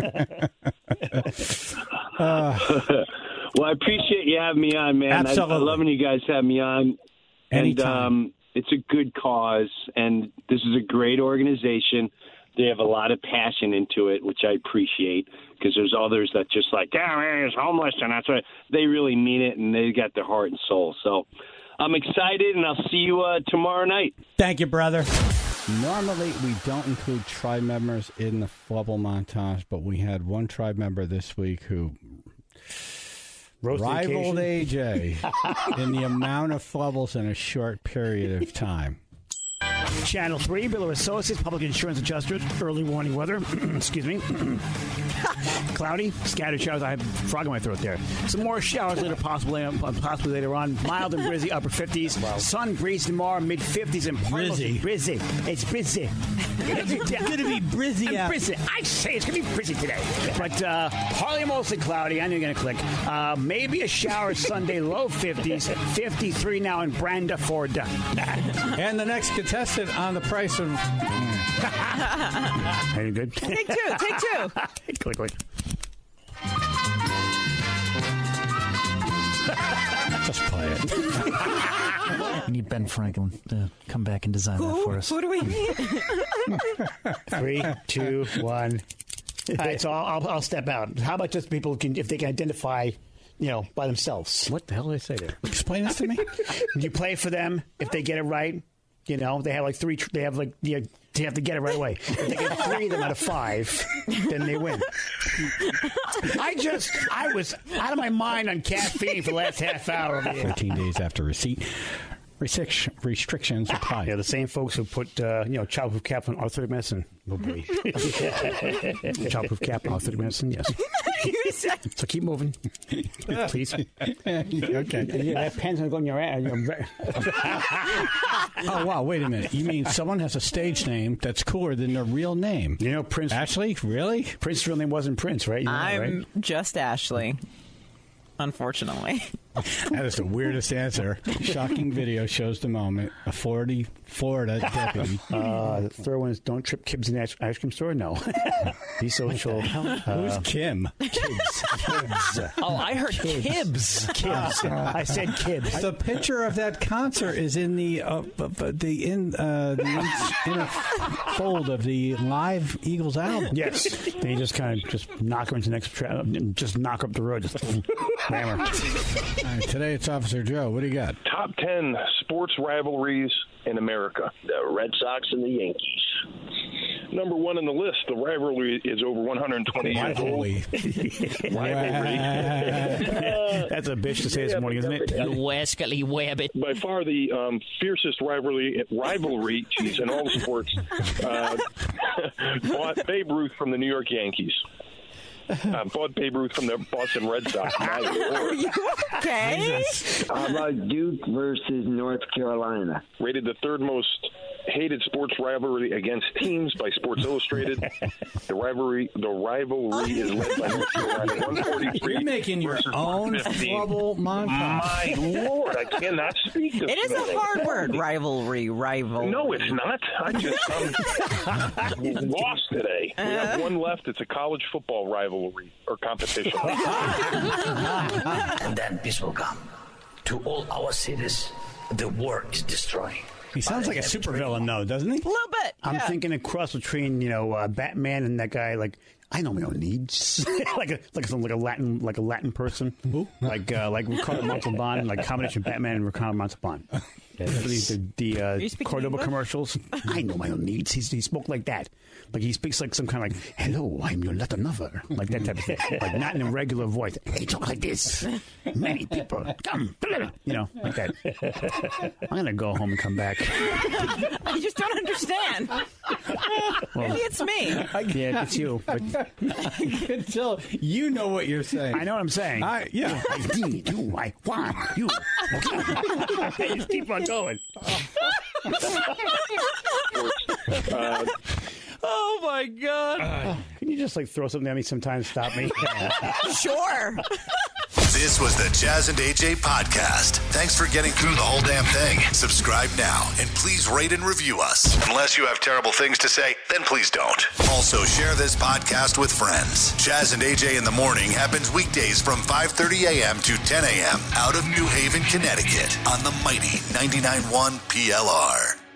yeah. Well, I appreciate you having me on, man. I, I Absolutely. love when you guys have me on. And Anytime. um, it's a good cause, and this is a great organization. They have a lot of passion into it, which I appreciate, because there's others that just like, yeah, he's homeless, and that's what they really mean it, and they got their heart and soul. So I'm excited, and I'll see you uh, tomorrow night. Thank you, brother. Normally, we don't include tribe members in the Flubble montage, but we had one tribe member this week who Roast the rivaled occasion. A J in the amount of Flubbles in a short period of time. Channel three, Biller Associates, Public Insurance Adjuster, early warning weather. Excuse me. Cloudy, scattered showers. I have a frog in my throat there. Some more showers later, possibly, possibly later on. Mild and breezy, upper fifties. Sun, breeze tomorrow, mid fifties. And Brizzy. Brizzy. It's brizzy. It's going to be brizzy out. Brizzy. I say it's going to be brizzy today. But uh, partly mostly cloudy. I know you're going to click. Uh, maybe a shower Sunday, low fifties. fifty-three now in Branda Ford. And the next contestant on the price of... Are you good? Take two. Take two. click, click. Just play it. We need Ben Franklin to come back and design that Who, for us. who do we need? Three, two, one. All right, so I'll, I'll, I'll step out. How about just people can, if they can identify, you know, by themselves? What the hell did I say there? Explain this to me. You play for them. If they get it right, you know, they have like three. They have like you, they have to get it right away. If they get three of them out of five, then they win. I just, I was out of my mind on caffeine for the last half hour. Over here. thirteen days after receipt. Restric- restrictions apply. Yeah, the same folks who put, uh, you know, childproof cap on arthritic medicine. Oh, boy. Childproof cap on arthritic medicine, yes. So keep moving, please. Okay. Yeah, that pen's going to go in your ass. Oh, wow. Wait a minute. You mean someone has a stage name that's cooler than their real name? You know, Prince. Ashley? Really? Prince's real name wasn't Prince, right? You know that, I'm right? just Ashley, unfortunately. That is the weirdest answer. Shocking video shows the moment. A Florida, Florida deputy. Uh, the third one is don't trip Kibbs in the ice, ice cream store. No, be social. Who's Uh, Kim? kids, kids, Oh, I heard Kibbs. kids. I said Kibbs. The picture of that concert is in the uh, b- b- the in uh, the inner fold of the live Eagles album. Yes, they just kind of just knock her into the next, tra- just knock her up the road, just hammer. right, today it's Officer Joe. What do you got? Top ten sports rivalries in America. The Red Sox and the Yankees. Number one on the list, the rivalry is over one hundred twenty years old. Rivalry. That's a bitch to say this morning, isn't it? You wascally wabbit. By far the um, fiercest rivalry, rivalry geez, in all sports, uh, bought Babe Ruth from the New York Yankees. Uh, bought Babe Ruth from the Boston Red Sox. Are you okay? How about Duke versus North Carolina? Rated the third most hated sports rivalry against teams by Sports Illustrated. The rivalry, the rivalry is led by North Carolina one forty-three. You're making your own flubble montage. My Lord, I cannot speak this It is morning. a hard word, rivalry, rival. No, it's not. I just I'm lost today. We have one left. It's a college football rivalry or competition. And then peace will come to all our cities. The war is destroying. He sounds like a supervillain, though, doesn't he? A little bit. I'm yeah. thinking a cross between, you know, uh, Batman and that guy. Like, I know my own needs. like a like a like a Latin like a Latin person. Who? Like uh, like Ricardo Montalban, like combination of Batman and Ricardo Montalban. Yes. The, the uh, Cordoba English? commercials. I know my own needs. He's, he spoke like that. Like he speaks like some kind of like, hello, I'm your Latin lover. Like that type of thing. Like not in a regular voice. He talk like this. Many people. Come. You know, like that. I'm going to go home and come back. I just don't understand. Well, Maybe it's me. Yeah, it's you. But I can tell you know what you're saying. I know what I'm saying. I, yeah. I need you. I want you. Okay. Just keep on going. uh, Oh, my God. Uh, can you just, like, throw something at me sometimes? Stop me? Sure. This was the Jazz and A J podcast. Thanks for getting through the whole damn thing. Subscribe now, and please rate and review us. Unless you have terrible things to say, then please don't. Also, share this podcast with friends. Jazz and A J in the Morning happens weekdays from five thirty a.m. to ten a.m. out of New Haven, Connecticut on the mighty ninety-nine point one P L R.